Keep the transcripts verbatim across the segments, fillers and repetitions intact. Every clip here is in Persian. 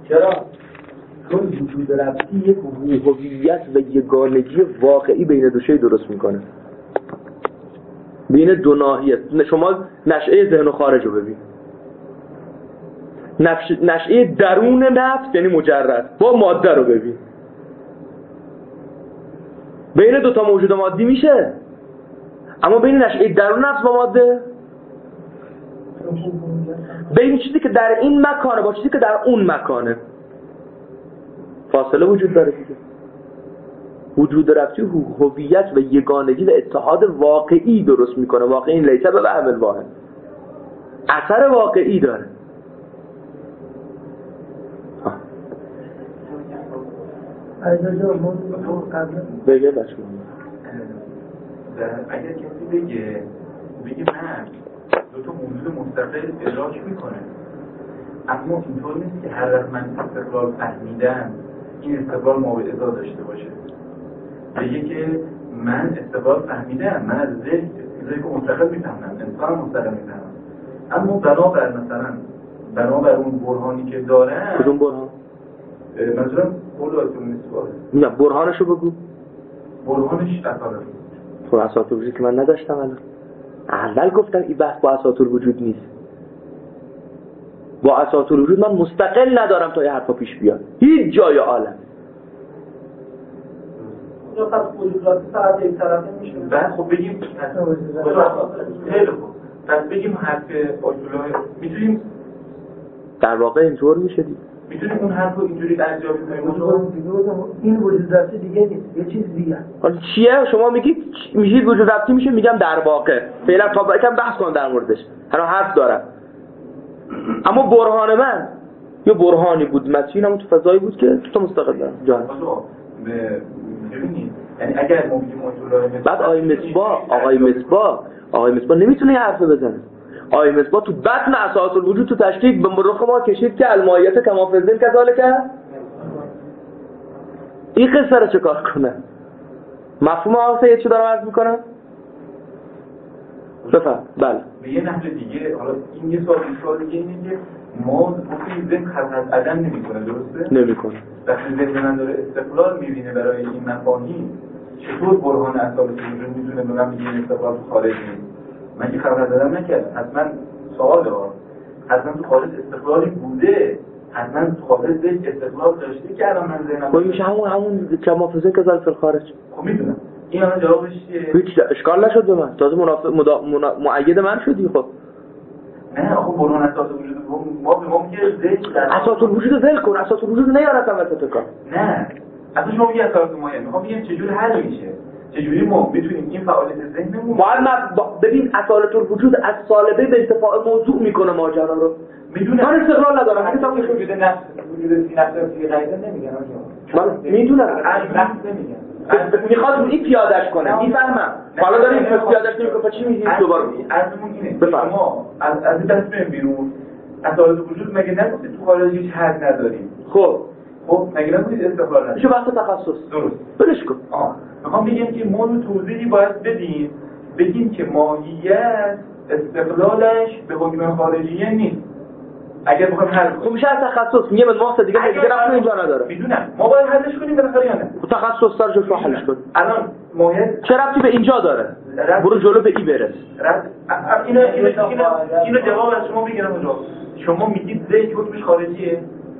چرا؟ چون وجود ربطی یک هویت و یگانگی واقعی بین دو شی درست میکنه، بین دو ناحیه. شما نشأه ذهن و خارج رو ببین، نشأه درون نفس یعنی مجرد با ماده رو ببین، بین دو تا موجود مادی میشه، اما بین نشأه درون نفس با ماده، بین چیزی که در این مکانه با چیزی که در اون مکانه فاصله وجود داره دیگه. وجود ربطی هویت و یگانگی و اتحاد واقعی درست میکنه. واقعی این لیسه به وهم الواحد اثر واقعی داره. بگه بچه اگر کسی بگه بگه من دو تا موجود مستقل ادراک میکنه، اما اینطور نیست که هر وقت من استقلال فهمیدم این استقلال موعظه داشته باشه. بگه که من استقلال فهمیدم، من از ذهن چیزایی که مستقل میفهمم، انسان مستقل میفهمم، اما بنابر مثلا بنابر اون برهانی که دارم. کدوم برهان؟ مثلا قول آیت المسواک. نه برهانشو بگو. برهانش اساطیر. خب اساطیر وجود که من نداشتم الان. اول گفتم این بحث با اساطیر وجود نیست. با اساطیر وجود من مستقل ندارم تا یه حرفا پیش بیاد هیچ جای عالم. یا پس وجودات فقط یک طرفه میشه. بعد خب بگیم خیلی خوب. پس بگیم حرف آیت‌الله میتونیم در واقع اینطور میشه دیگه. میتونیم اون حرف رو اینجوری ارجاع کنیم. این وجود ربطی دیگه نیست، یه چیز دیگه. حالا چیه؟ شما میگید میگید وجود ربطی میشه، میگم در واقع. فعلا تا یکم بحث کن در موردش. هر حرف دارم. اما برهان من یه برهانی بود متین، تو فضایی بود که تو مستقل دارم جان. ببینید یعنی اگر ما بگیم آیت‌الله بعد آقای مصباح آقای مصباح آقای مصباح نمیتونه یه حرف بزنه. آقای مصباح تو بطن اساس الوجود تو تشریح به رخ ما کشید که المایت کما فضل کذالک. این قصه رو چکار کنه؟ مفهوم آسه یه چی دارم عرض میکنم؟ بفهم. بله به یه نحو دیگه، حالا این یه سوال سوال دیگه اینه که ما وقتی ذهن خلقت عدم نمیکنه، درسته؟ نمیکنه. وقتی ذهن من داره استقلال میبینه برای این مفاهیم، چطور برهان اصالت وجود میتونه به من بگه این استقلال تو خارج نیست؟ من که خلقت عدم نکردم. حتما سواله ها، حتما تو خارج استقلالی بوده، حتما تو خارج ذهن استقلال داشته که الان من ذهنم خب میشه همون همون کما فضل کذالک فی الخارج. خب میدونم این الان جوابش چیه؟ هیچ اشکال نشد به من، تازه منافق مدا... منا... مؤید من شدی. خب نه خب برهان اساس وجود ما به ما میگه ذهن اساس الوجود ول کن، اساس الوجود نیارتم وسط کار. نه اصلا شما میگه اساس ما میخوام بگم چجوری حل میشه، چجوری ما بتونیم این فعالیت ذهنمون باید ببین اصالت الوجود از سالبه به ارتفاع موضوع میکنه ماجرا رو. میدونم من استقلال ندارم، اگه تا وجود نفس وجود فی نفس فی غیره نمیگن آقا. من میدونم از نفس نمیگن، میخواد این پیادهش کنه، میفهمم. حالا داریم پیادهش نمیکنه، چی میگی دوباره؟ ازمون اینه شما از از دست بریم بیرون، اصالت وجود مگه نگفتید تو خارج هیچ حد نداریم؟ خب خب مگه نگفتید استقلال نداریم؟ میشه بحث تخصص. درست بلش کن. آه میخوام بگم که ما رو توضیحی باید بدیم، بگیم که ماهیت استقلالش به حکم خارجیه نیست. اگر بخوام حل خب میشه از تخصص میگه به ماست دیگه دیگه رفت اینجا نداره. میدونم ما باید حلش کنیم بالاخره یا نه؟ تخصص سر جو حلش کن. الان ماهیت چه ربطی به اینجا داره؟ برو جلو به ای برس. اینو اینو اینو جواب از شما میگیرم اونجا. شما میگید ذهن حکمش خارجیه،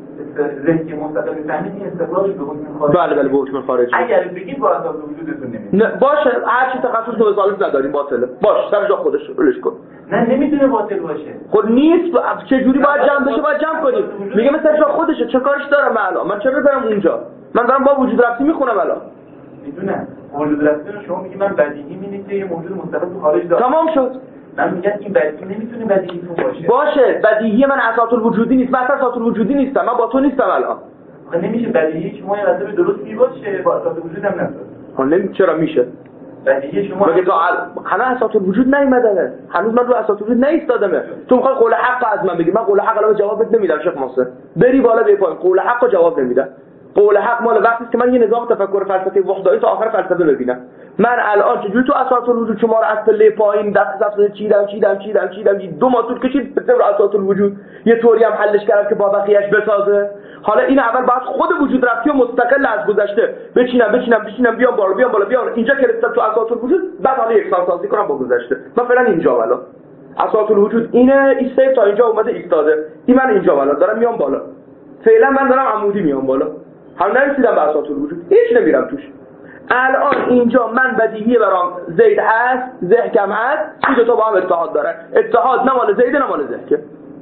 ذهن که مستقل میفهمید این استقلالش به حکم خارجی. بله بله به حکم خارجی. اگر بگید با اساس وجودتون نمیشه. نه باشه هر چی تخصص تو سالس نداریم باطله. باش سر جا خودش ولش کن. نه نمیتونه باطل باشه. خب نیست چه جوری باید جمع بشه؟ باید جمع کنیم. میگه مثلا جا خودشه، چه کارش دارم الان؟ من چرا برم اونجا؟ من دارم با وجود ربطی میخونم الان. میدونم وجود ربطی رو شما میگی من بدیهی می‌بینید که یه موجود مستقل تو خارج داره. تمام شد. من میگم این بدیهی نمیتونه بدیهیتون باشه. باشه بدیهی من اساس الوجودی نیست، من اساس الوجودی نیستم، من با تو نیستم الان. خب نمیشه بدیهی شما یه واسه درستی باشه با اساس وجودم نشه. خب نمی چرا میشه؟ بدیهی شما مگه تا هنوز اساس الوجود نیومدنه، هنوز من رو اساس الوجود نایستادمه. تو میخوای قول حق از من بگی، من قول حق الان جوابت نمیدم شیخ محسن. بری بالا بی پایین قول حق جواب نمیدم. قول حق مال وقتی که من یه نظام تفکر فلسفی وحدانی تا آخر فلسفه ببینم. من الان چجوری تو اساس الوجود شما رو از پله پایین دست دست چیدم چیدم چیدم چیدم دو ماه طول کشید به طور اساس الوجود یه طوری هم حلش کردم که با بقیه‌اش بسازه. حالا این اول باید خود وجود ربطی و مستقل از گذشته بچینم بچینم بچینم بیام بالا بیام بالا بیام اینجا که رسیدم تو اساس الوجود، بعد حالا یکسان سازی کنم با گذشته. من فعلا اینجا والا اساس الوجود اینه، ایسته تا اینجا اومده ایستاده، این من اینجا والا دارم میام بالا، فعلا من دارم عمودی میام بالا، هم نرسیدم به اساس الوجود، هیچ نمیرم توش. الان اینجا من بدیهی برام زید هست، زهکم هست، این دو تا با هم اتحاد دارن. اتحاد نه مال زید نه مال زهکه.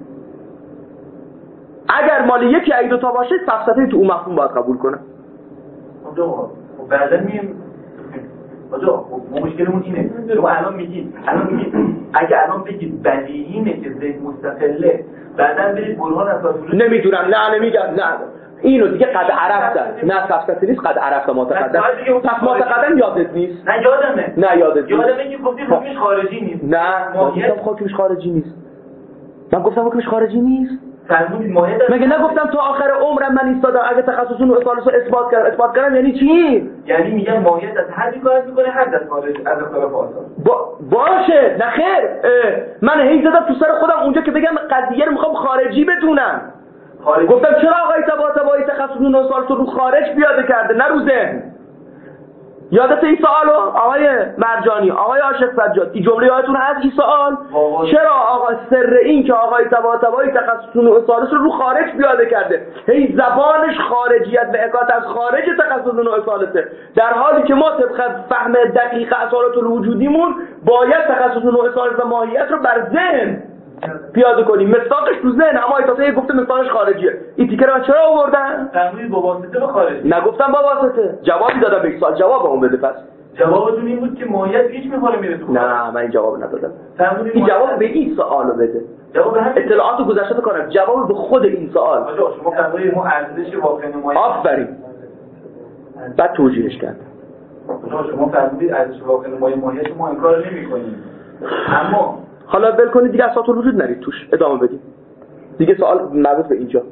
اگر مال یکی از دو تا باشه سفسطه تو اون مفهوم باید قبول کنه. آجا بعدا میم آجا ما مشکلمون اینه، شما الان میگید الان میگید اگه الان بگید بدیهیه که زید مستقله، بعدا برید برهان اساس الوجود نمیدونم، نه نمیگم، نه اینو دیگه قد عرفتن، نه سفسطه نیست، قد عرفت معتقدن. پس معتقدن یادت نیست؟ نه یادمه، نه یادت نیست. یادمه که گفتی حکمش خارجی نیست. نه من گفتم حکمش خارجی نیست، من گفتم حکمش خارجی نیست. فرمودید ماهیت مگه نگفتم تا آخر عمرم من ایستادم اگه تخصصون و اصالش رو اثبات کردم؟ اثبات کردم یعنی چی؟ یعنی میگم ماهیت از حدی کار میکنه حد از خارج از اختلاف آثار. با... باشه نه خیر، من هی زدم تو سر خودم اونجا که بگم قضیه رو میخوام خارجی بدونم. خارجی. گفتم چرا آقای طباطبایی تخصصون و اصالش رو خارج پیاده کرده نه رو ذهن؟ یادت این سوالو آقای مرجانی، آقای عاشق سجاد، این جمله یادتون هست این سوال؟ چرا آقا سر این که آقای طباطبایی تخصصون و اصالش رو خارج پیاده کرده؟ هی زبانش خارجیت و حکایت از خارج تخصصون و اصالته، در حالی که ما طبق فهم دقیق اصالت الوجودیمون باید تخصصون و اصالت و ماهیت رو بر ذهن پیاده کنیم. مصداقش تو ذهن، اما ایتاسه گفته مصداقش خارجیه. این تیکه رو چرا آوردن؟ فرمودید با واسطه به خارجی. نگفتم با واسطه، جوابی دادم به سوال، جواب اون بده. پس جوابتون این بود که ماهیت هیچ میخوره میره تو. نه من این جواب ندادم. فرمودید این جواب به این سوالو بده. جواب به اطلاعات گذشته کنم، جواب به خود این سوال. آجا شما فرمودید ما ارزش واقع نمایی. آفرین. بعد توجیهش کرد. آجا شما فرمودید ارزش واقع نمایی ماهیت ما انکار نمی‌کنیم. اما حالا ول کنید دیگه اساس الوجود نرید توش، ادامه بدید. دیگه سوال مربوط به اینجا.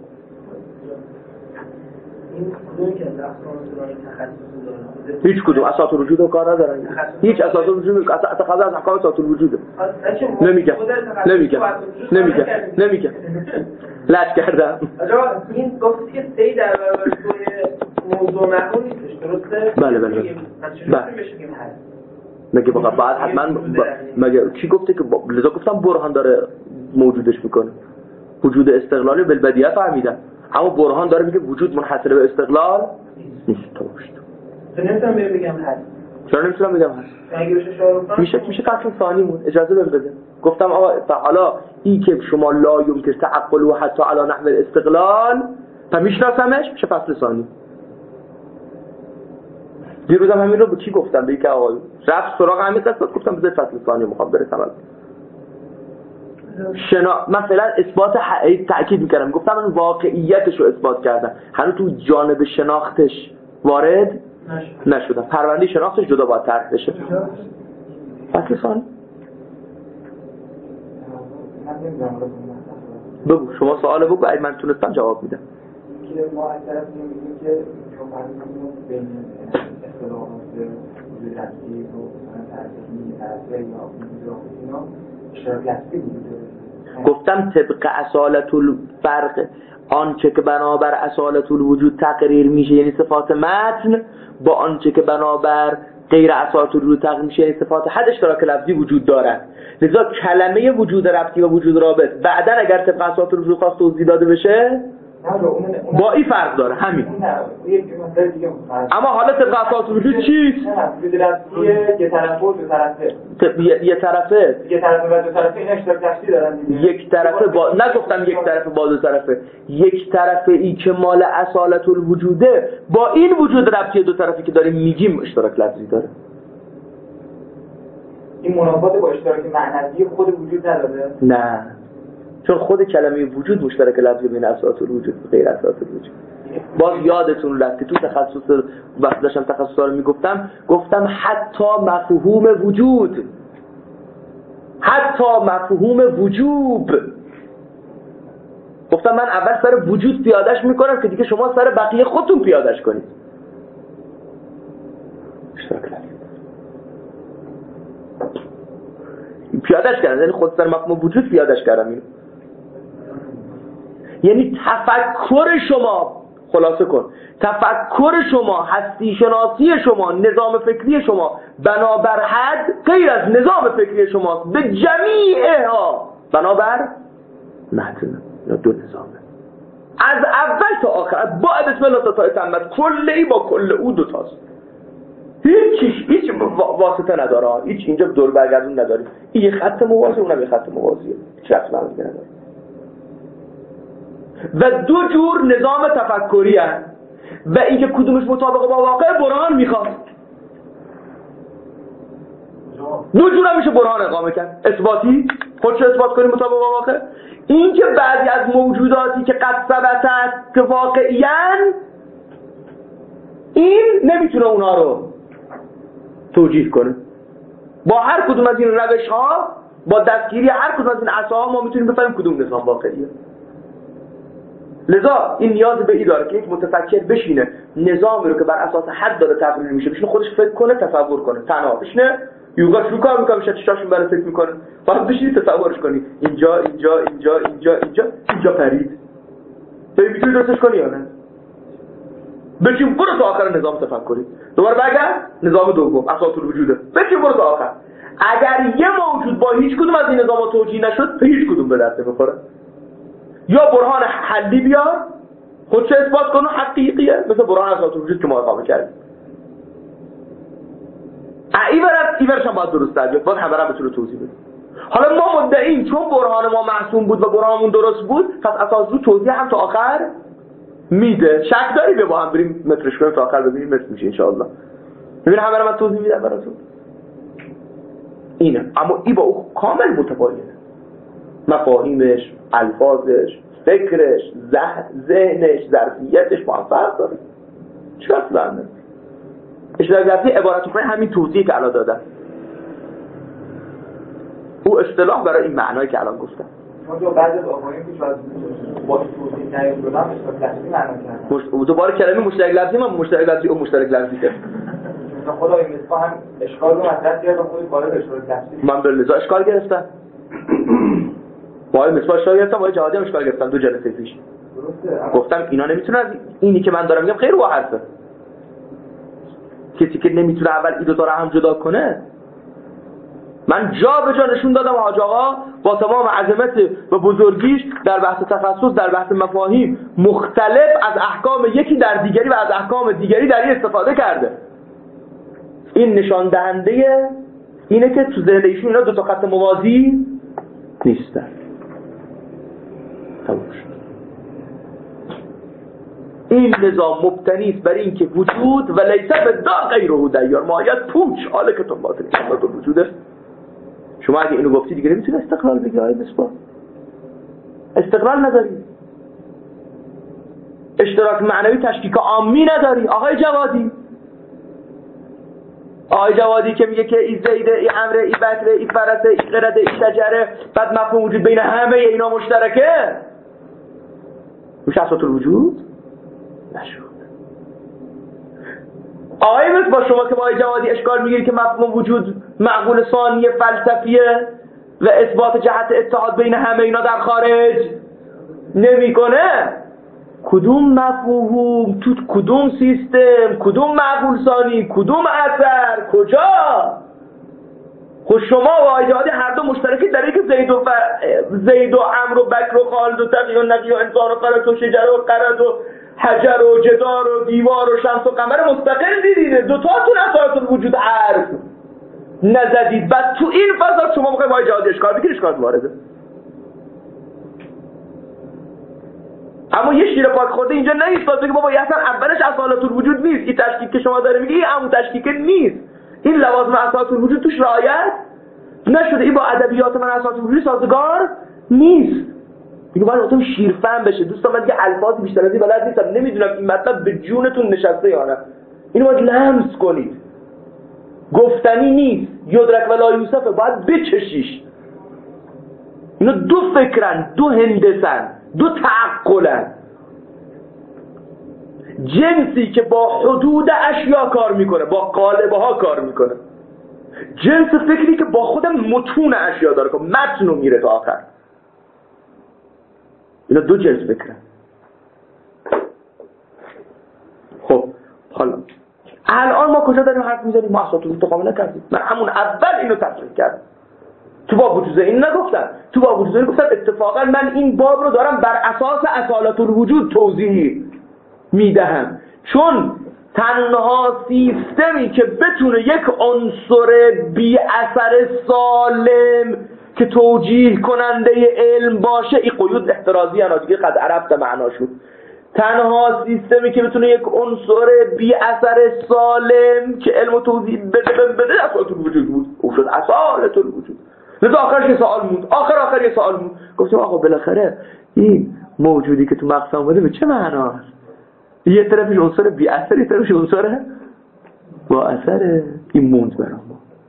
این کدوم که احکام تخصصی داره؟ هیچ کدوم اساس الوجود رو کار ندارن. هیچ اساس الوجود اصلا از احکام اساس الوجود. نمیگم. نمیگم. نمیگم. نمیگم. لج کردم. آجا این گفتی که سی در برابر توی موضوع محمول نیستش، درسته؟ بله بله. بله. مگه بقى بعد حتما با... مگه کی گفته که با... لذا گفتم برهان داره موجودش میکنه. وجود استقلالی بالبدیهه فهمیدم، اما برهان داره میگه وجود منحصر به استقلال نیست. تو باشه تو نمیتونم بگم هست. چرا نمیتونم بگم هست؟ اگه بشه شاروخان میشه میشه فصل ثانی مون اجازه بهم بده. گفتم آقا حالا این که شما لا یمکن تعقل و حتی علی نحو الاستقلال فمیشناسمش میشه فصل ثانی. دیروزم همین رو به کی گفتم؟ به اینکه آقا رفت سراغ همین قصه، گفتم بذار فصل ثانی میخوام برسم. شنا مثلا اثبات ح... تاکید میکردم، گفتم من واقعیتش رو اثبات کردم، هنوز تو جانب شناختش وارد نشدم. پرونده شناختش جدا باید طرح بشه. فصل ثانی بگو، شما سوال بگو، اگه من تونستم جواب میدم. که ما از طرف میگیم که شما فرض بین اختلافات وجود هستی و ترکیبی طرفه یا اینا اشتراک هستی بوده. گفتم طبق اصالت الفرق آنچه که بنابر اصالت الوجود تقریر میشه یعنی صفات متن، با آنچه که بنابر غیر اصالت الوجود تقریر میشه یعنی صفات حد اشتراک لفظی وجود دارد. لذا کلمه وجود ربطی و وجود رابط بعدن اگر طبق اصالت الوجود خواست توضیح داده بشه با این فرق داره همین. اما حالا طبق اصالت الوجود چیست؟ وجود ربطی یه طرفه و دو طرفه. یه طرفه یه طرفه و دو طرفه اینا اشتراک لفظی دارن دیگه. یک طرفه با نگفتم یک طرفه با دو طرفه، یک طرفه ای که مال اصالت الوجوده با این وجود ربطی دو طرفی که داریم میگیم اشتراک لفظی داره. این منافات با اشتراک معنوی خود وجود نداره؟ نه، چون خود کلمه وجود مشترک لفظی بین اصالت الوجود و غیر اصالت الوجود. باز یادتون رفت که تو تخصص وقتی داشتم تخصصا رو میگفتم گفتم حتی مفهوم وجود، حتی مفهوم وجوب، گفتم من اول سر وجود پیادش میکنم که دیگه شما سر بقیه خودتون پیادش کنید. اشتراک لفظی پیادش کردم، یعنی خود سر مفهوم وجود پیادش کردم. اینو یعنی تفکر شما خلاصه کن. تفکر شما، هستی شناسی شما، نظام فکری شما بنابر حد غیر از نظام فکری شماست به جمیعها بنابر متن. یا دو نظامه از اول تا آخر، با بسم الله تا تا تمت، کلی با کل او دوتاست. هیچ هیچ واسطه نداره، هیچ اینجا دور برگردون نداری. این یه خط موازی، اونم یه خط موازیه، هیچ رفت هم نداره. و دو جور نظام تفکری هست و اینکه کدومش مطابق با واقع برهان میخواد. دو جور هم میشه برهان اقامه کرد، اثباتی، خودش اثبات کنیم مطابق با واقع. این که بعضی از موجوداتی که قد ثبت است که واقعیان، این نمیتونه اونا رو توجیه کنه. با هر کدوم از این روش ها، با دستگیری هر کدوم از این عصاها ما میتونیم بفهمیم کدوم نظام واقعیه. لذا این نیاز به این داره که یک متفکر بشینه نظامی رو که بر اساس حد داره تقریر میشه بشینه خودش فکر کنه، تصور کنه، تنها بشینه یوگا شروع کار میکنه، میشه چشاشون برای فکر میکنه، فقط بشینی تصورش کنی اینجا اینجا اینجا اینجا اینجا اینجا پرید تو میتونی درستش کنی یا نه؟ بشین برو تا آخر نظام تفکری، دوباره برگرد نظام دوم اساس الوجوده، بشین برو تا آخر. اگر یه موجود با هیچ کدوم از این نظام‌ها توجیه نشد، به هیچ کدوم به دست نمیخوره. یا برهان حلی بیار، خودش اثبات کنه حقیقیه، مثل برهان اساس الوجود که ما اقامه کردیم. ایورت ایورش هم باید درست بیاد، باید همه را بتونه توضیح بده. حالا ما مدعیم چون برهان ما معصوم بود و برهانمون درست بود، پس اساس رو توضیح هم تا آخر میده. شک داری بیا با هم بریم مترش کنیم تا آخر ببینیم متر میشه ان شاء الله. ببین همه را من توضیح میدم براتون. اینه، اما این با او کامل متفاوته. مفاهیمش، الفاظش، فکرش، ذهنش، ظرفیتش با هم فرق داره. چرا داره؟ اشتراک لفظی عبارت کنه همین توضیحی که الان دادم. او اصطلاح برای این معنایی که الان گفتم. چون جو بعضی از آقایون که شاید با توضیح نیاز بدم اشتراک لفظی معنا کردن. دوباره کلمه مشترک لفظی من مشترک لفظی او مشترک لفظی کرد. مثلا خدا این مصباح هم اشکال رو مطرح کرد و خود وارد اشتراک لفظی. من به لذا اشکال گرفتم. با مصباح اشکال گرفتم، با جهادی هم اشکال گرفتم دو جلسه پیش. درسته. گفتم اینا نمیتونن اینی که من دارم میگم خیلی واضحه. کسی که نمیتونه اول این دو تا رو هم جدا کنه. من جا به جا نشون دادم حاج آقا با تمام عظمت و بزرگیش در بحث تخصص، در بحث مفاهیم مختلف از احکام یکی در دیگری و از احکام دیگری در این استفاده کرده. این نشان دهنده اینه که تو ذهن ایشون اینا دو تا خط موازی نیستن. تموم شد. این نظام مبتنی است بر این که وجود و لیس بدا غیره دیار ماهیت پوچ حاله که تو باطنی تو وجوده. شما اگه اینو گفتی دیگه نمیتونی استقلال بگی آقای مصباح. استقلال نداری، اشتراک معنوی تشکیک عامی نداری. آقای جوادی آقای جوادی که میگه که ای زیده، ای عمره، ای بکره، ای فرسه، ای قرده، ای شجره، بعد مفهوم وجود بین همه اینا مشترکه، میشه اساس الوجود نشد. آقای مصباح شما که با آقای جوادی اشکال میگیری که مفهوم وجود معقول ثانی فلسفیه و اثبات جهت اتحاد بین همه اینا در خارج نمیکنه، کدوم مفهوم تو کدوم سیستم، کدوم معقول ثانی، کدوم اثر، کجا؟ خود شما و آقای جوادی هر دو مشترکی در اینکه زید و ف... زید و عمرو و بکر و خالد و تقی و نقی و انسان و فرس و شجر و قرد و حجر و جدار و دیوار و شمس و قمر مستقل دیدید، دوتاتون اساس الوجود حرف نزدید. بعد تو این فضا شما میخواید با آقای جوادی اشکال بگیرید، اشکال وارده. اما یه شیر پاک خورده اینجا نیست بگه بابا اصلا اولش اصالت الوجود نیست، این تشکیک که شما داره میگی این همون تشکیک نیست، این لوازم اساس الوجود توش رعایت نشده، این با ادبیات من اساس الوجود سازگار نیست. دیگه باید آدم شیرفهم بشه. دوستان من دیگه الفاظ بیشتر از این بلد نیستم، نمیدونم این مطلب به جونتون نشسته یا نه. اینو باید لمس کنید، گفتنی نیست. یدرک ولا یوسف باید بچشیش. اینا دو فکرن، دو هندسن، دو تعقلن. جنسی که با حدود اشیا کار میکنه، با قالبه ها کار میکنه، جنس فکری که با خود متون اشیا داره که متنو میره تا آخر. اینا دو جنس فکرن. الان ما کجا داریم حرف میزنیم؟ ما اساطیر رو تقابل نکردیم. من همون اول اینو تصریح کردم. تو باب وجود این نگفتم، تو باب وجود این گفتم اتفاقا من این باب رو دارم بر اساس اصالت الوجود توضیح میدهم، چون تنها سیستمی که بتونه یک عنصر بی اثر سالم که توجیه کننده علم باشه، این قیود احترازی انا دیگه قد عرفت معناشون، تنها سیستمی که بتونه یک عنصر بی اثر سالم که علم و توضیح بده بده اصالت الوجود بود، او شد اصالت الوجود. لذا آخرش یه سوال موند، آخر آخر یه سوال موند، گفتیم آقا بالاخره این موجودی که تو مقسم اومده به چه معناست؟ یه طرفش عنصر بی اثر، یه طرفش عنصر با اثره. این موند برام.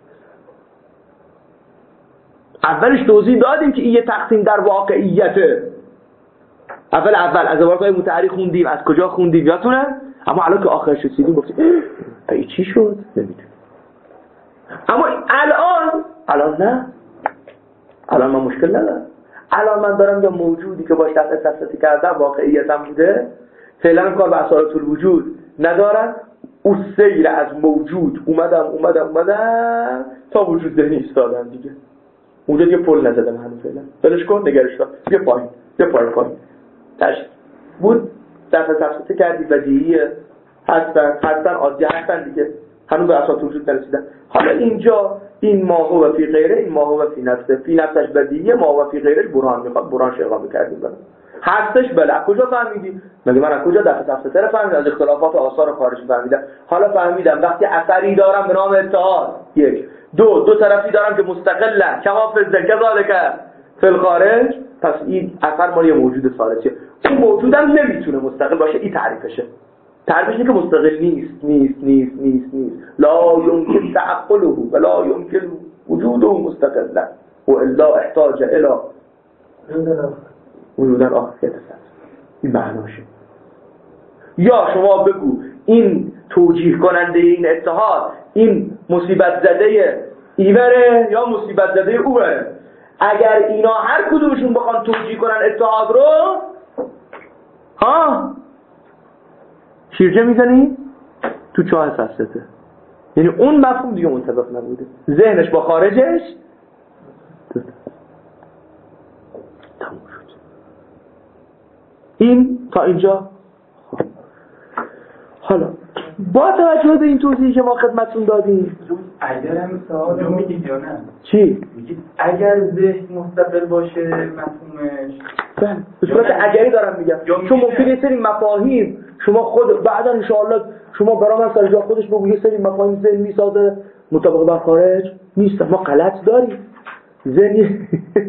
اولش توضیح دادیم که این یه تقسیم در واقعیته، اول اول از عبارت‌های متعری خوندیم، از کجا خوندیم یادتونه، اما الان که آخرش رسیدیم گفتیم ای چی شد نمیدونم. اما الان الان نه، الان من مشکل ندارم. الان من دارم یا موجودی که باش دفعه تفسیری کردم واقعیتم بوده، فعلا کار به اصالت الوجود ندارم، او سیر از موجود اومدم اومدم اومدم تا وجود ذهنی ایستادم دیگه. اونجا دیگه پل نزدم هنوز، فعلا بلش کن نگرش کن یه پایین یه پایین پایین تاش بود. دفعه تفسیر کردی بدیهیه، هستن هستن عادی هستن دیگه، هنوز به اصالت الوجود نرسیدن. حالا اینجا این ما هو فی غیره، این ما هو فی نفسه، فی نفسش بدیهیه، ما هو فی غیرش برهان میخواد، برهان شغال کردیم بله. هستش بله. کجا فهمیدی؟ مگه من از کجا دفعه تفسیر فهمیدم؟ از اختلافات آثار خارجی فهمیدم. حالا فهمیدم وقتی اثری دارم به نام اتحاد، یک دو دو طرفی دارم که مستقله کما فی ذالک فی الخارج، پس این اثر مال یه موجود خارجیه. اون موجودم نمیتونه مستقل باشه، این تعریفشه. تعریفش اینه که مستقل نیست نیست نیست نیست نیست لا یمکن تعقله و لا یمکن وجوده مستقلا و الا احتاج الى وجود آخریت است. این معناشه. یا شما بگو این توجیه کننده این اتحاد این مصیبت زده ایوره یا مصیبت زده اوره. اگر اینا هر کدومشون بخوان توجیه کنن اتحاد رو، ها شیرجه میزنی تو چاه سسته. یعنی اون مفهوم دیگه منطبق نبوده، ذهنش با خارجش تموم شد. این تا اینجا. حالا با توجه به این توضیحی که ما خدمتتون دادیم، اگر هم سوال رو میگید یا نه؟ چی؟ میگید اگر ذهن مستقل باشه مفهومش، بله به صورت اگری دارم میگم، چون ممکنه یه سری مفاهیم شما خود بعدا ان شاء الله شما برام از جا خودش بگو یه سری مفاهیم ذهن میسازه مطابق با خارج نیست، ما غلط داریم. ذهن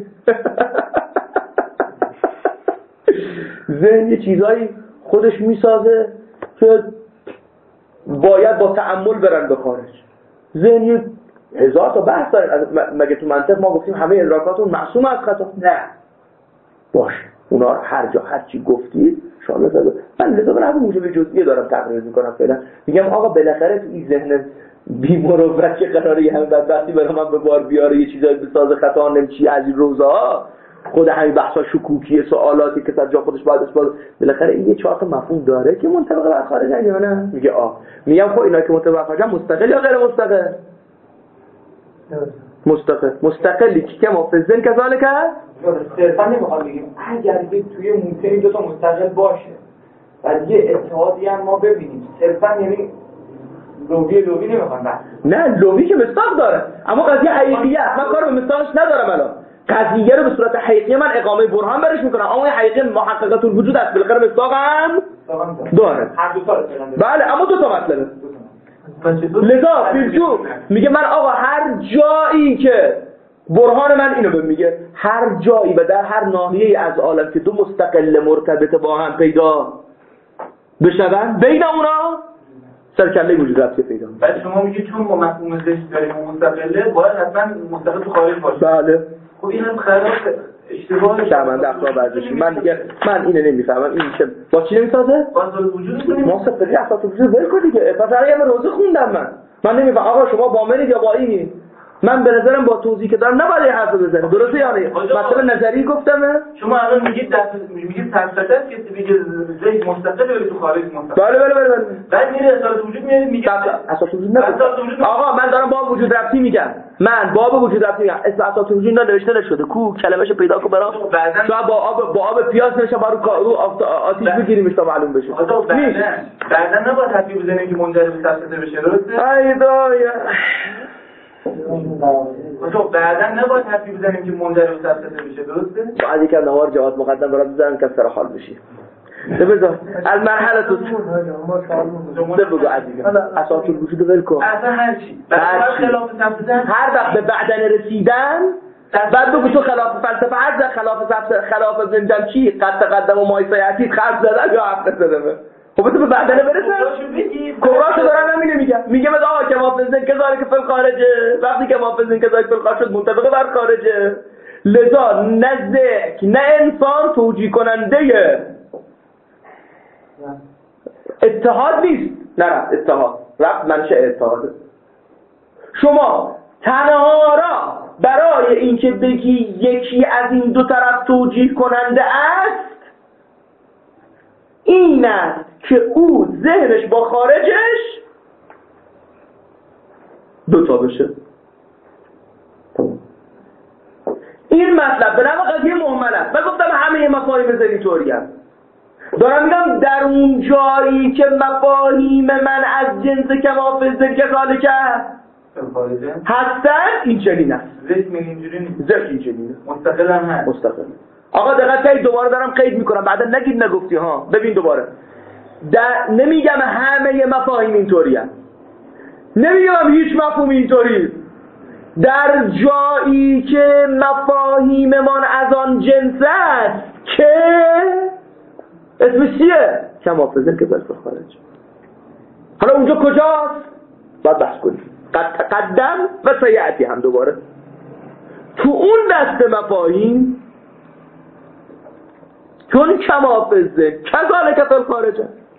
ذهن یه چیزایی خودش میسازه که باید با تأمل برن به خارج. ذهن یه هزار تا بحث داره. مگه تو منطق ما گفتیم همه ادراکاتون معصوم از خطا؟ نه باشه، اونا رو هر جا هر چی گفتید شامل شده. من لذا به همون موجب جزئیه دارم تقریر میکنم فعلا. میگم آقا بالاخره تو این ذهن بی‌مروت که قراره یه همین بدبختی برای من به بار بیاره، یه چیزایی بسازه خطا نمیچی از این روزها، خود همین بحثا شکوکی سوالاتی که جا خودش باید اثبات، بالاخره این یه چهار تا مفهوم داره که منطبق بر خارجن یا نه؟ میگه آ میگم خب اینا که منطبق بر خارجن مستقل یا غیر مستقل؟ مستقل. مستقلی که ما فزن کذالک صرفا نمیخوام بگیم اگر که توی ممکنی دو تا مستقل باشه و یه اتحادی هم ما ببینیم، صرفا یعنی لوبی لوبی نمیخوام بحث. نه لوبی که مستاق داره، اما قضیه حقیقیه. من کار به مستاقش ندارم. الان قضیه رو به صورت حقیقی من اقامه برهان برش میکنم، اما این حقیقی محققات الوجود است، بالاخره مستاق هم داره. هر دو تا بله اما دو تا مطلبه. لذا فیلجو میگه من آقا هر جایی که برهان من اینو به میگه، هر جایی و در هر ناحیه‌ای از عالم که دو مستقل مرتبط با هم پیدا بشون، بین اونا سرکله وجود رفته پیدا میشه. بعد شما میگه چون ما مفهوم ذهن داریم و مستقله باید حتما مستقل تو خارج باشه. بله خب این هم خلاف اشتباه شرمنده اخلاق ورزشی. من دیگه من اینو نمیفهمم. این چه با چی نمیسازه؟ با وجود کنیم ما سفری اخلاق وجود ول کن دیگه. پس اگه من روزه خوندم من من نمیفهم آقا شما با منید یا با اینی؟ من به نظرم با توضیحی که دارم نباید این حرف بزنه. درسته یا نه؟ مثلا نظری گفتم. شما الان میگید دست میگید فلسفه است که میگه زید مستقل ولی تو خارج مستقل. بله بله بله بله. بعد میره اساس وجود میارید میگه اساس وجود نه. آقا من دارم باب وجود ربطی میگم. من باب وجود ربطی میگم. اسم اساس وجود نوشته نشده. کو کلمه‌شو پیدا کن برام. شاید با آب با آب پیاز نشه با رو آتیش بگیریمش تا معلوم بشه. بعدن بعدن نباید حرفی بزنیم که منجر به فلسفه بشه. درسته؟ ای دایا تو بعداً نباید حرفی بزنیم که منجر به فلسفه بشه. درسته؟ بعد یکم نوار جواد مقدم برات بزنم که سر حال بشی. بذار المرحله تو ده بگو عزیزم اساس الوجود ول کن اصلا هر چی بعد خلاف فلسفه هر وقت به بعدن رسیدن بعد بگو تو خلاف فلسفه هر خلاف فلسفه خلاف زندم چی قد تقدم و مایسایتی خرج زدن یا حق زدن. خب تو به بعدنه برسن کبراشو دارم همینه میگم میگه مثلا آقا که محافظن که ذالک فی الخارجه وقتی که محافظن که ذالک فی الخارج شد منطبق بر خارجه لذا نزدیک نه انسان توجیه کننده اتحاد نیست نه رفت اتحاد رفت منشأ اتحاده. شما تنها را برای اینکه بگی یکی از این دو طرف توجیه کننده است این است که او ذهنش با خارجش دوتا بشه. این مطلب به نوع قضیه مهمل است. من گفتم همه مفاهیم ذهنی طوری است. دارم میگم در اون جایی که مفاهیم من از جنس کمافز که ذالک هستن این چنین است. ذهن اینجوری نیست. ذهن این چنین است. مستقل هم هست. مستقل. آقا دقت کنید دوباره دارم قید میکنم بعدا نگید نگفتی ها. ببین دوباره در نمیگم همه مفاهیم اینطوری است. نمیگم هیچ مفهومی اینطوری. در جایی که مفاهیم من از آن جنس است که اسمش چیه؟ کمافزن که بلکه خارج. حالا اونجا کجاست؟ باید بحث کنیم. قد تقدم و سیعتی هم دوباره تو اون دست مفاهیم چون کمافزن کذالک فی الخارج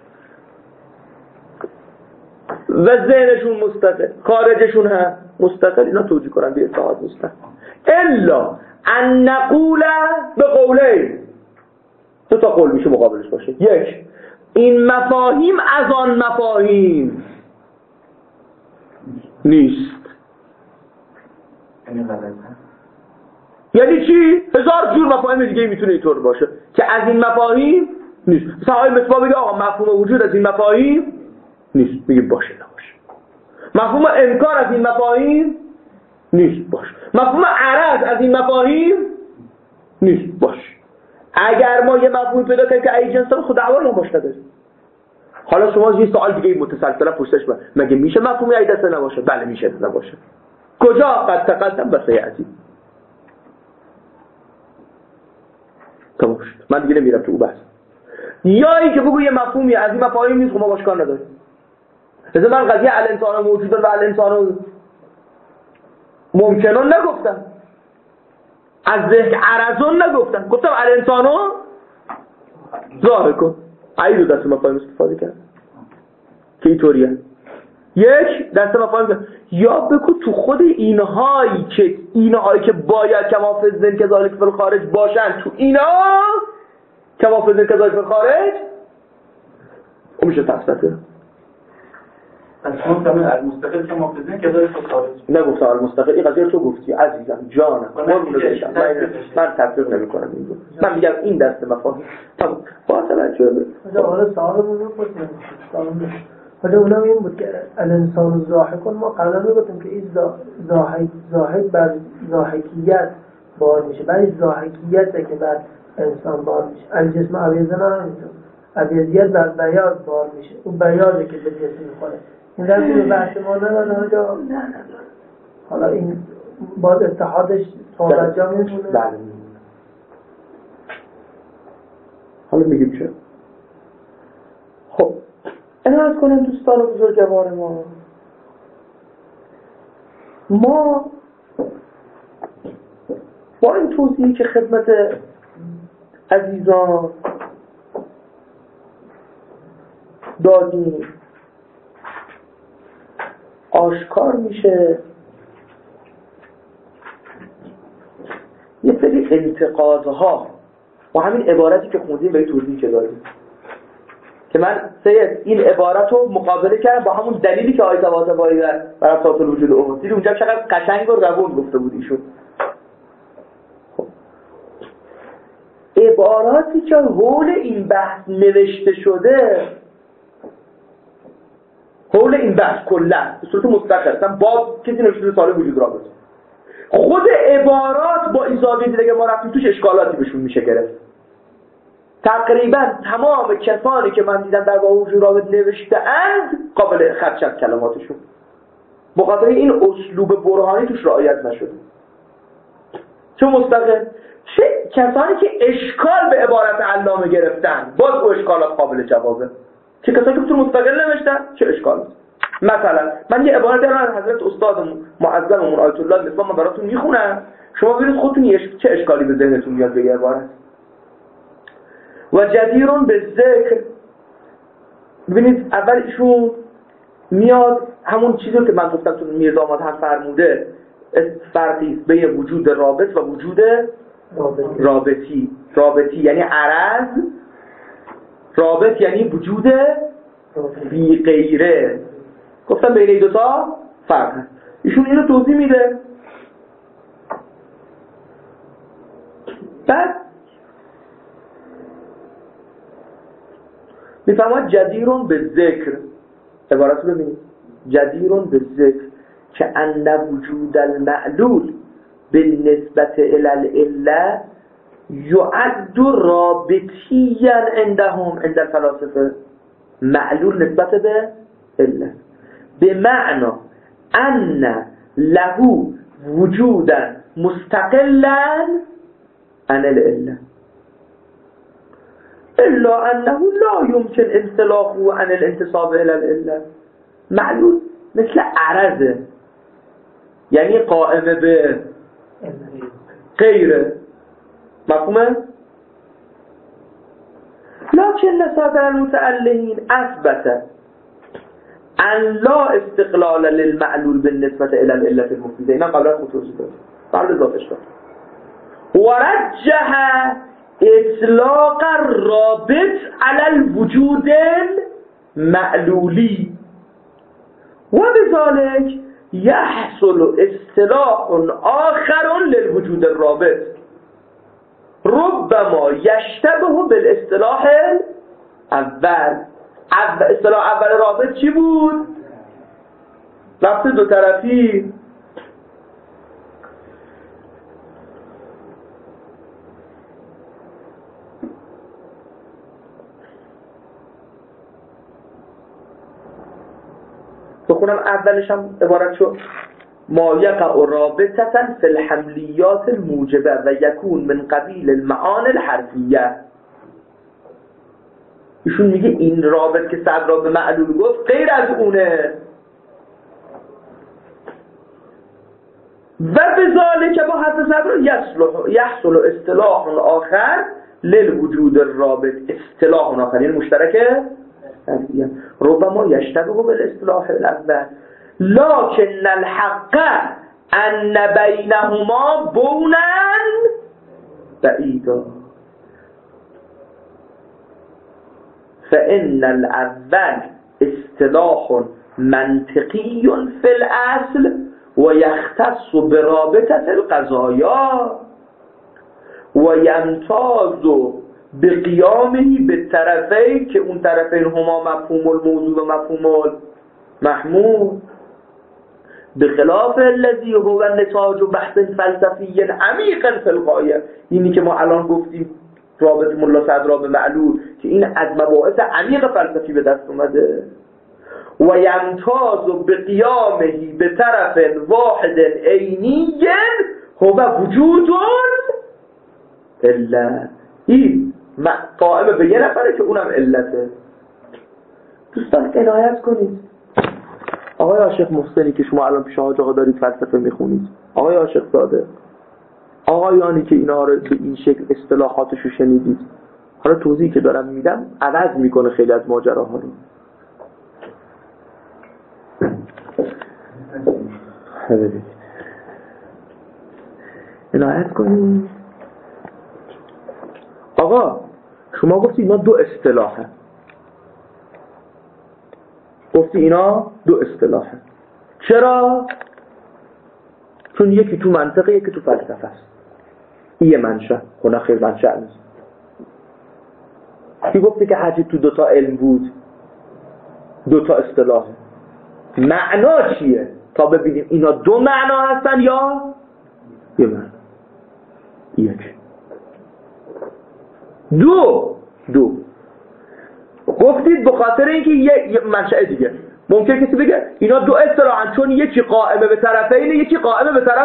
و ذهنشون مستقل خارجشون هم مستقل اینا توجیه کننده اتحاد نیستن الا ان نقول به قولین دو تا قول میشه مقابلش باشه. یک این مفاهیم از آن مفاهیم نیست. یعنی چی؟ هزار جور مفاهیم دیگه میتونه اینطور باشه که از این مفاهیم نیست. مثلا آقای مصباح بگه آقا مفهوم وجود از این مفاهیم نیست میگه باشه نباشه. مفهوم انکار از این مفاهیم نیست باشه. مفهوم عرض از این مفاهیم نیست باشه. اگر ما یه مفهوم پیدا کنیم که ای جنس خود دعوایی هم باشه نداریم. حالا شما یه سوال دیگه متسلسل پرسش بر مگه میشه مفهومی ای دست نباشه؟ بله میشه نباشه. کجا؟ قد تقدم و سیعتی. تمام شد. من دیگه نمیرم تو بحث. یا اینکه بگو یه مفهومی از این مفاهیم نیست خب ما باش کار نداریم. مثلا من قضیه الانسان موجود و الانسان ممکنون نگفتم. از ذهن عرضون نگفتم. گفتم الانسانو ظاهر کن. ای دو دست مفاهیم استفاده کرد که اینطوریه. یک دست مفاهیم یا بگو تو خود اینهایی که اینهایی که باید کمافزن که ذالک فی الخارج باشن تو اینا کمافزن که ذالک فی الخارج اون میشه تفسیره. از شما تمام المستقل که محافظین که داره خارج نگفتم المستقل این قضیه تو گفتی عزیزم جانم قربونت بشم من من تفسیر نمی‌کنم اینو من میگم این دست مفاهیم تمام با توجه به حالا سوالمون رو پرسیدم حالا اونم این بود که الانسان ضاحک ما قبلا میگفتیم که این ضاحک ضاحک بر ضاحکیت بار میشه برای ضاحکیت که بر انسان بار میشه الجسم عویزه نه همینطور عویزیت بر بیاض بار میشه اون بیاضه که به جسم میخوره این رفتی به بحث ما نداره آجا نه نه حالا این باز اتحادش توجه میتونه بله حالا میگیم چه خب این از کنیم دوستان و بزرگوار ما ما با این توضیحی که خدمت عزیزان دادیم آشکار میشه انتقادها و همین عبارتی که خوندیم به توضیح که دادیم که من سید این عبارت رو مقابله کردم با همون دلیلی که آیت طباطبایی در اساس الوجود احد دیدی اونجا چقدر قشنگ و روون گفته بود ایشون. خب. عباراتی که حول این بحث نوشته شده، حول این بحث کلا به صورت مستقل مثلا باب کسی نوشته سال وجود رابطه، خود عبارات با این زاویه دیگه ما رفتیم توش اشکالاتی بهشون میشه گرفت. تقریبا تمام کسانی که من دیدم در باب وجود رابط نوشته اند قابل خدش از کلماتشون، بخاطر این اسلوب برهانی توش رعایت نشده. چه مستقل چه کسانی که اشکال به عبارت علامه گرفتن باز او اشکالات قابل جوابه، چه کسانی که تو مستقل نوشتن چه اشکال. مثلا من یه عبارت دارم از حضرت استاد معظممون آیت الله الاسلام من براتون میخونم، شما ببینید خودتون چه اشکالی به ذهنتون میاد به عبارت. و جدیرون به ذکر، ببینید اول ایشون میاد همون چیزی که من گفتم تو میرداماد هم فرموده فرقی بین وجود رابط و وجود رابطی. رابطی یعنی عرض، رابط یعنی وجود بی غیره. گفتم بین این دوتا فرق هست. ایشون اینو توضیح میده. بعد میفهمد جدیرون به ذکر، عبارت رو ببینید، جدیرون به ذکر که ان وجود المعلول بالنسبت الى العله یعد رابطیا عندهم عند الفلاسفه. معلول نسبت به عله به معنی ان له وجودا مستقلا عن العله الا انه لا يمكن انطلاقه عن الانتصاب الى العله. معلول مثل عرضه، یعنی قائمه به غیره، مفهومه؟ لكن صدر المتألهين اثبت ان لا استقلال للمعلول بالنسبه الى العله المفيده. اینا قبل از توضیح دادم، قبل اضافهش دادم. ورجح اطلاق الرابط على الوجود المعلولی و بذلك يحصل اصطلاح آخر للوجود الرابط ربما يشتبه بالاصطلاح الاول. اصطلاح اول رابط چی بود؟ رابط دو طرفی. بخونم اولش هم عبارت شد ما یقع رابطتا فی الحملیات الموجبه و یکون من قبیل المعانی الحرفیه. ایشون میگه این رابط که صدر به معلول گفت غیر از اونه و بذالک که با حد صدر یحصل اصطلاح آخر للوجود الرابط. اصطلاح آخر یعنی مشترکه ربما يشتبه بالاصطلاح الاول لكن الحق ان بينهما بونا بعيدا فان الاول اصطلاح منطقي في الاصل ويختص برابطة القضايا ويمتاز بقیامه به طرفی که اون طرفین هما مفهوم الموضوع و مفهوم المحمول بخلاف الذي هو نتاج بحث فلسفی عمیق فی الغایه. اینی که ما الان گفتیم رابط ملا صدرا به معلول که این از مباحث عمیق فلسفی به دست اومده. و یمتاز بقیامه به طرف واحد عینی هو وجود الا. این قائمه به یه نفره که اونم علته. دوستان عنایت کنید. آقای عاشق محسنی که شما الان پیش حاج آقا دارید فلسفه میخونید، آقای عاشق زاده، آقایانی که اینا رو به این شکل اصطلاحاتشو شنیدید، حالا توضیحی که دارم میدم عوض میکنه خیلی از ماجراها رو. ببینید عنایت کنید. آقا شما گفتی اینا دو اصطلاحه، گفتی اینا دو اصطلاحه. چرا؟ چون یکی تو منطقه یکی تو فلسفه است. این منشأ، خونه خیر منشأ نیست. کی گفتی که حج تو دوتا علم بود؟ دوتا اصطلاحه. معنا چیه؟ تا ببینیم اینا دو معنا هستن یا یه معنا. یک دو دو گفتید به خاطر اینکه یه منشأ دیگه. ممکن کسی بگه اینا دو اصطلاحن چون یکی قائمه به طرفین یکی قائمه به طرف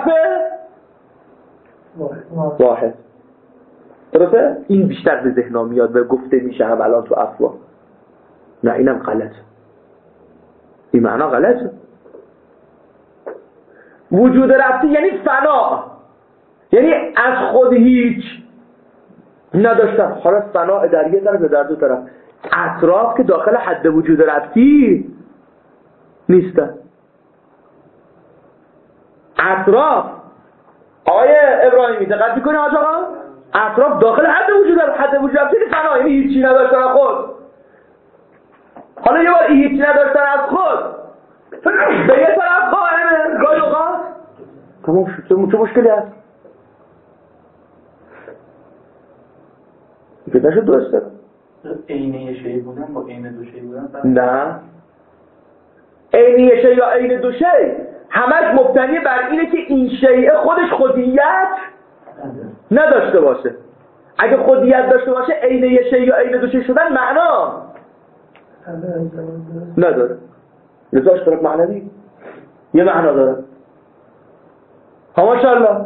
واحد. درسته؟ این بیشتر به ذهنم میاد و گفته میشه هم الان تو افواه. نه اینم غلطه، این معنا غلطه. وجود رفتی یعنی فنا، یعنی از خود هیچ نداشتن. حالا فنا در یه طرف در دو طرف. اطراف که داخل حد وجود رفتی نیستن. اطراف آقای ابراهیمی دقت میکنه حاج آقا؟ اطراف داخل حد وجود رفتی، حد وجود رفتی فنا یعنی هیچی نداشتن از خود. حالا یه بار هیچی نداشتن از خود به یه طرف قائمه گاهی اوقات تمام شد. چه مشکلی هست؟ که نشد درسته عینه شی بودن با عین دو شی بودن؟ نه، عینه شی یا عین دو شی همش مبتنی بر اینه که این شیء خودش خودیت نداشته باشه. اگه خودیت داشته باشه عینه شی یا عین دو شی شدن معنا نداره. لذا اشتراک معنوی یه معنا داره. ها ماشاءالله.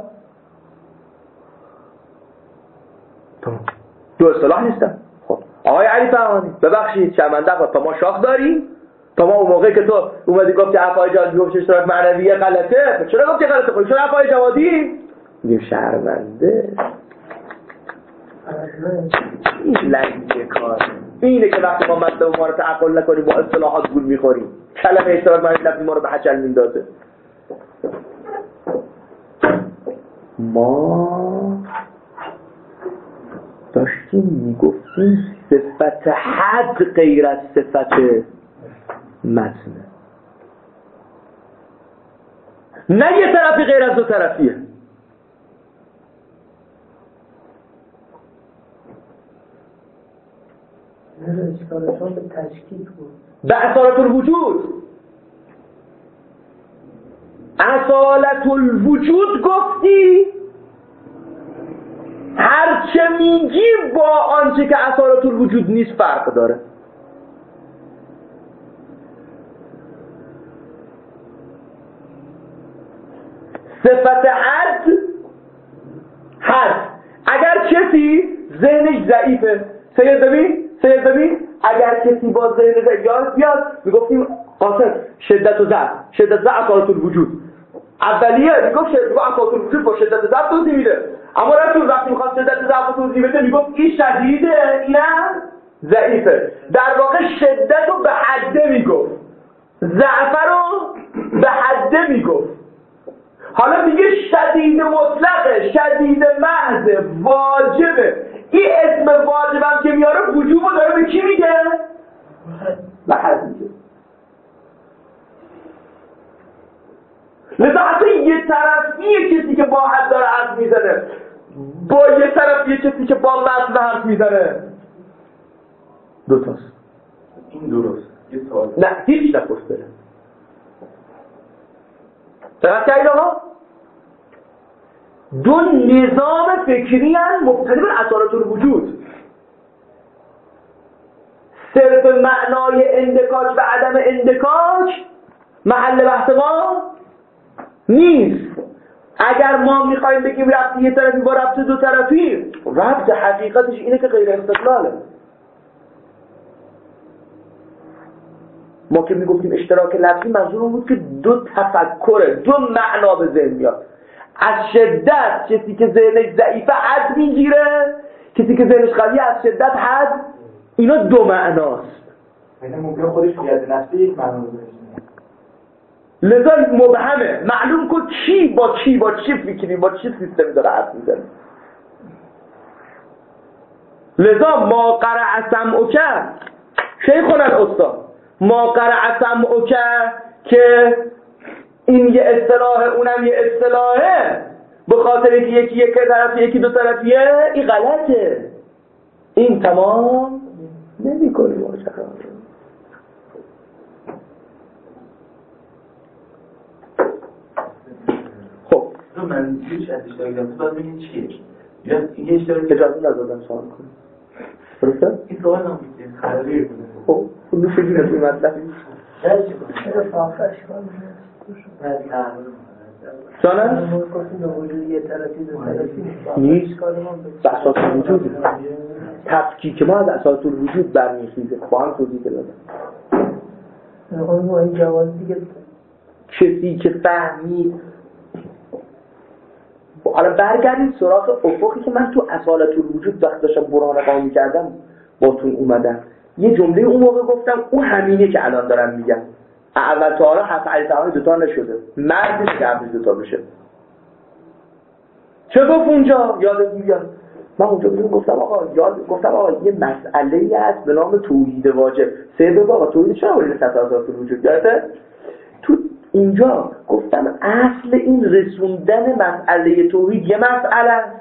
تمام. دو اصطلاح نیستن. خب آقای علی فهمانی ببخشید شرمنده با تا ما شاخ داریم، تا ما اون موقعی که تو اومدی گفتی عفای جوادی گفت اشتراک معنویه غلطه، چرا گفتی غلطه؟ خب چرا عفای جوادی میگیم شرمنده؟ این لنگه کار اینه که وقتی ما مطلب ما رو تعقل نکنیم با اصطلاحات گول میخوریم. کلمه اشتراک معنوی لفظی ما رو به حجل میندازه. ما داشتیم میگفتیم صفت حد غیر از صفت متنه، نه یه طرفی غیر از دو طرفیه. اشکالشون به تشکیک بود، به اصالت الوجود. اصالت الوجود گفتی هرچه میگی با آنچه که اصالت الوجود نیست فرق داره. صفت حد حد اگر کسی ذهنش ضعیفه، سید ببین سید ببین اگر کسی با ذهن ضعیف بیاد میگفتیم قاسم شدت و ضعف، شدت ضعف اصالت الوجود اولیه میگفت شدت ضعف اصالت الوجود با شدت ضعف توضیح میده. اما رسول وقتی میخواد شدت ضعف توضیح بده میگفت این شدیده اینم ضعیفه. در واقع شدت رو به حده میگفت، ضعف رو به حده میگفت. حالا میگه شدید مطلقه، شدید محض، واجبه. این اسم واجبم که میاره وجوبو داره به کی میگه؟ به حد میگه. لذا حتی یه طرفیه کسی که با حد داره حرف میزنه با یه طرفیه کسی که با متن حرف میزنه دوتاست. این درست. یه سوال نه هیچ نپرس بره دقت کردید آقا؟ دو نظام فکری هست مبتنی بر اصالت الوجود. صرف معنای اندکاک و عدم اندکاک محل بحث ما نیست. اگر ما میخوایم بگیم ربط یه طرفی با ربط دو طرفی، ربط حقیقتش اینه که غیر استقلاله. ما که میگفتیم اشتراک لفظی منظور بود که دو تفکره، دو معنا به ذهن میاد. از شدت کسی که ذهنش ضعیفه حد میگیره، کسی که ذهنش قویه از شدت حد. اینا دو معناست. یعنی ممکن خودش بیاد نفسی یک معنا رو بشه. لذا مبهمه. معلوم کن کی با کی با چه فکری با چه سیستمی داره حرف میزنه. لذا ما قرع سمعک شیخنا الاستاد ما قرع سمعک که این یه اصطلاح اونم یه اصطلاحه به خاطر که یکی یک طرفی یکی دو طرفیه، این غلطه. این تمام نمی کنی ماجرا. خب تو من هیچ از اشتراک دارم باید بگید چیه؟ یا یه اشتراک اجازه ندادم سوال کنم درسته؟ این سوال نمیشه خرابی خب خودش بگید از این مطلبی چرا فاقش کنم جانه؟ نیست بحثات وجود تفکیک ما از اساس الوجود برمیخیزه با هم توضیح دادم. این جواز دیگه کسی که فهمید حالا برگردید سراغ افقی که من تو اصالت الوجود وقت داشتم برهان قائم کردم باتون اومدم یه جمله اون موقع گفتم اون همینه که الان دارم میگم. اول تا حالا حتی علی تعالی دوتا نشده، مردش که عبدی دوتا بشه. چه گفت اونجا؟ یادت میاد من اونجا بودم گفتم آقا یاد گفتم آقا یه مسئله هست به نام توحید واجب. سه بگو آقا توحید چرا باید اساسات وجود یادته؟ تو اونجا گفتم اصل این رسوندن مسئله توحید یه مسئله است.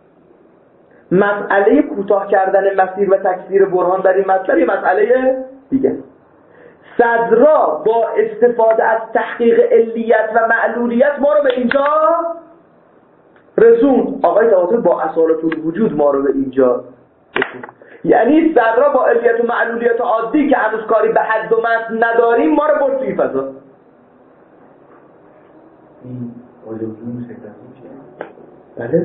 مسئله کوتاه کردن مسیر و تکثیر برهان در این مسئله یه مسئله دیگه. صدرا با استفاده از تحقیق علیت و معلولیت ما رو به اینجا رسوند. آقای طاهاطبی با اصالت الوجود ما رو به اینجا رسوند. یعنی صدرا با علیت و معلولیت عادی که هنوز کاری به حد و متن نداریم ما رو برد توی فضا. این علوم سکرتی بله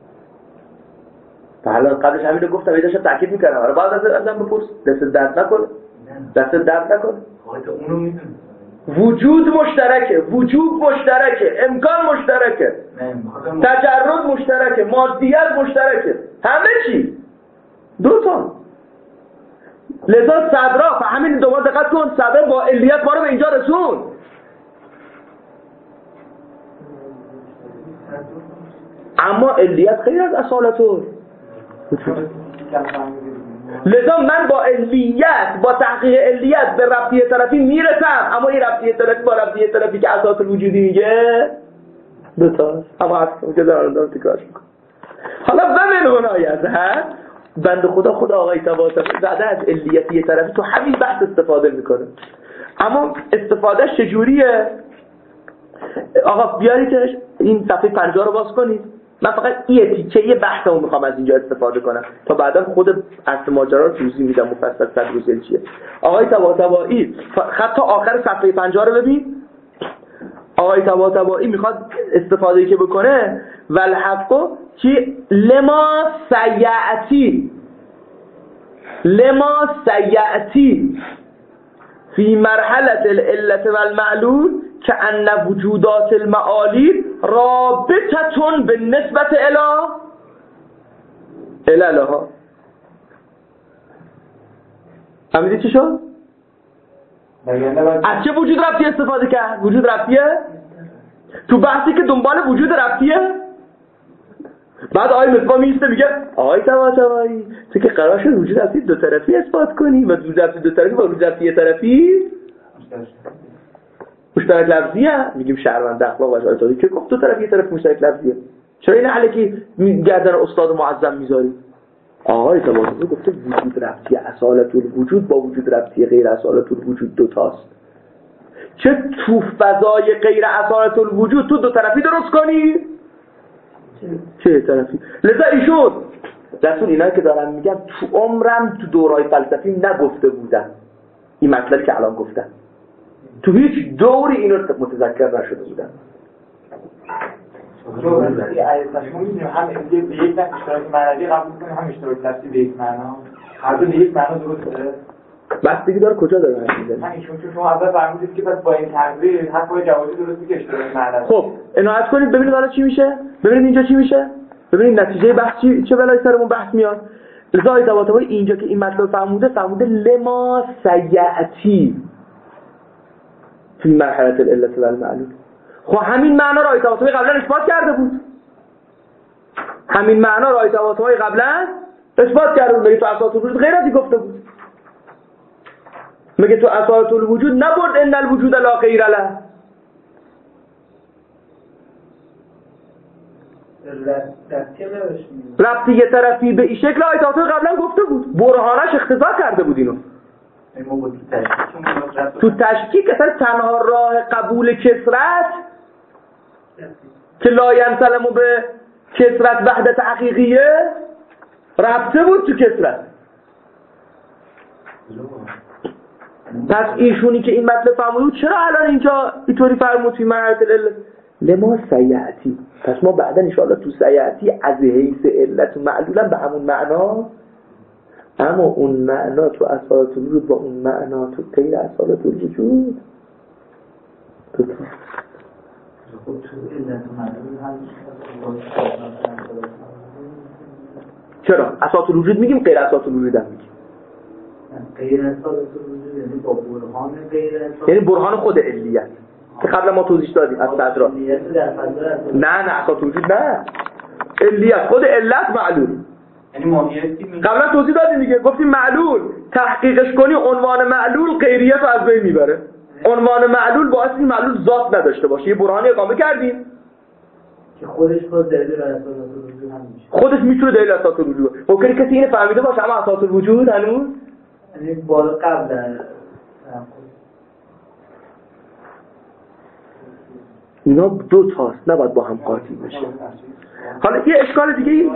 حالا قبلش همین رو گفتم ایداشم تأکید میکردم آره بعد از ازم بپرس دست درد نکنه دست درد نکنه اونو میدونم وجود مشترکه وجود مشترکه امکان مشترکه تجرد مشترکه مادیت مشترکه همه چی دو تا. لذا صدرا و همین دوباره دقت کن صدرا با علیت ما رو به اینجا رسون. اما علیت خیلی از اصالته. لذا من با علیت با تحقیق علیت به ربطیه طرفی میرسم، اما این ربطیه طرفی با ربطیه طرفی که اساس الوجودی میگه دوتاست. اما اصلا که دارم دارم تکرارش میکنم. حالا ومن هنایت هست بند خدا خدا آقای طاهاطبی بعد از علیتی طرفی تو همین بحث استفاده میکنه. اما استفادهش چجوریه؟ آقا بیاریدش این صفحه پنجاه رو باز کنید. من فقط یه تیکه یه بحثمو میخوام از اینجا استفاده کنم تا بعدا خود اصل ماجرا رو توضیح میدم مفصل تدریجی چیه. آقای طاهاطبی خط تا آخر صفحه پنجاه رو ببین. آقای طاهاطبی میخواد استفاده که بکنه والحق که لما سیعتی لما سیعتی فی مرحله العلت والمعلول که ان وجودات المعالی رابطتون به نسبت اله اله ها. فهمیدی چی شد؟ از چه وجود ربطی استفاده کرد؟ وجود ربطیه؟ تو بحثی که دنبال وجود ربطیه؟ بعد آقای مصباح میسته میگه آقای طاهاطبی تو که قرار شد وجود ربطی دو طرفی اثبات کنی و وجود ربطی دو طرفی با وجود ربطی طرفی مشترک لفظیه. میگیم شهروند اخلاق و اجازه که گفت دو طرف یه طرف مشترک لفظیه. چرا این علکی گردن استاد معظم میذاری؟ آقای طاهاطبی گفته وجود ربطی اصالت الوجود با وجود ربطی غیر اصالت الوجود دو تاست. چه تو فضای غیر اصالت الوجود تو دو طرفی درست کنی؟ چه طرفی؟ لذا ایشون رسول اینایی که دارم میگم تو عمرم تو دورای فلسفی نگفته بودن این مطلبی که الان گفتن. تو هیچ دوری اینو متذکر نشده بودن. ما می‌دونیم هم به یک نفس اشتراک معنوی قبول کنیم هم اشتراک لفظی به یک معنا. هر دو به یک معنا درسته؟ بستگی داره کجا داره حرف می‌زنی. همین چون شما اول فرمودید که پس با این تقریر حق جوازی درسته که اشتراک معنوی. خب عنایت کنید ببینید حالا چی میشه؟ ببینید اینجا چی میشه؟ ببینید نتیجه بحث چی چه بلای سرمون بحث میاد. لذا طاهاطبی اینجا که این مطلب فهموده فهموده لما سیعتی فی مرحله العلت والمعلول. خب همین معنا را طاهاطبی قبلا اثبات کرده بود. همین معنا را طاهاطبی قبلا اثبات کرده بود. مگه تو اساس الوجود غیر ازی گفته بود؟ مگه تو اساس الوجود نبرد ان الوجود لا غیر له؟ ربطی یه طرفی به این شکل آیت آسان قبلا گفته بود، برهانش اختزا کرده بود اینو. تو تشکیک اصلا تنها راه قبول کسرت که لا ینسلمو به کسرت وحدت حقیقیه ربطه بود تو کسرت. پس ایشونی که این مطلب فرمود چرا الان اینجا اینطوری فرمود توی مرحله العلم لما سیعتی؟ پس ما بعدا انشاءالله تو سیعتی از حیث علت و معلولا به همون معنا، اما اون معنا تو اصالت الوجود با اون معنا تو غیر اصالت الوجود تو تو چرا؟ اصالت الوجود میگیم غیر اصالت الوجود هم میگیم. غیر اصالت الوجود یعنی با برهان غیر اصالت، یعنی برهان خود علیت که قبلا ما توضیح دادیم از صدرا. نه نه اصالت الوجود نه، علیت خود علت معلول، یعنی ماهیتی قبلا توضیح دادیم دیگه، گفتیم معلول تحقیقش کنی عنوان معلول غیریت رو از بین میبره. عنوان معلول باعث این معلول ذات نداشته باشه. یه برهانی اقامه کردیم که خودش خود دلیل اساس الوجود هم میشه، خودش میتونه دلیل اساس الوجود باشه. ممکنه کسی اینو فهمیده باشه اما اساس الوجود هنوز یعنی بالا قبل اینا دو تاست، نباید با هم قاطی بشه. حالا یه اشکال دیگه ای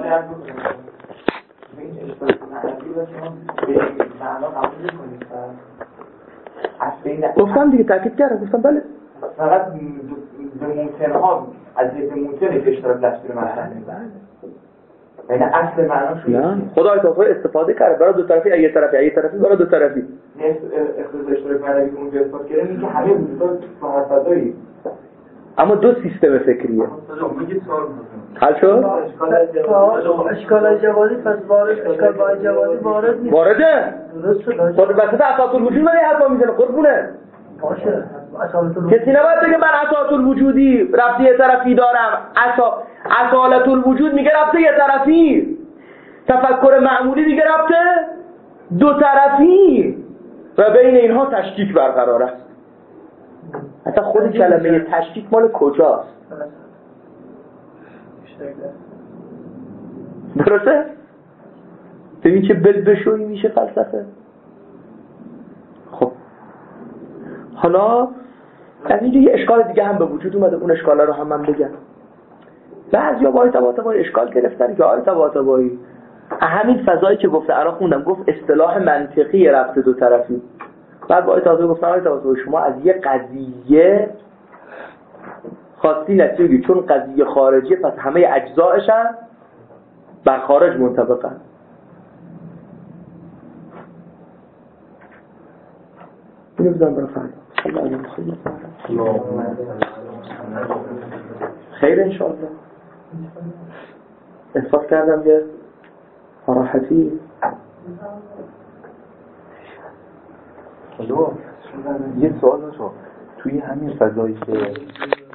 گفتم دیگه، تاکید کردم، گفتم بله فقط به ممکنها از یه ممکنه که اشتراک لفظی رو مطرح می‌کنه، یعنی اصل معناش نه خدا تعالی استفاده کرده برای دو طرفی، یه طرفی یه طرفی برای دو طرفی. نه اختصاص اشتراک معنوی که اونجا اثبات کردن اینکه همه وجودات فضایی، اما دو سیستم فکریه. حل شد؟ اشکال جوازی پس وارد، اشکال با جوازی وارد نیست. وارده؟ خود وسط اساس الوجود من یه حرفا میزنه قربونه. باشه. کسی نباید بگه من اساس الوجودی ربطی یه طرفی دارم. اسا اصالت الوجود میگه ربطی یه طرفی. تفکر معمولی میگه ربطه دو طرفی و بین اینها تشکیک برقرار است. حتی خود کلمه تشکیک مال کجاست؟ درسته؟ ببین چه بل بشویی میشه فلسفه. خب حالا از اینجا یه اشکال دیگه هم به وجود اومده، اون اشکاله رو هم من بگم. بعضیا با طباطبایی اشکال گرفتن که آی طباطبایی همین فضایی که گفته الان خوندم، گفت اصطلاح منطقی ربط دو طرفی. بعد با آی طباطبایی گفتن آی طباطبایی شما از یه قضیه خاصی نتیجه، چون قضیه خارجیه پس همه اجزایش هم بر خارج منطبقن. اینو بزن برای فردا. الله علیه خیر انشاءالله. احساس کردم یه راحتی. حالا یه سوال داشتم توی همین فضایی که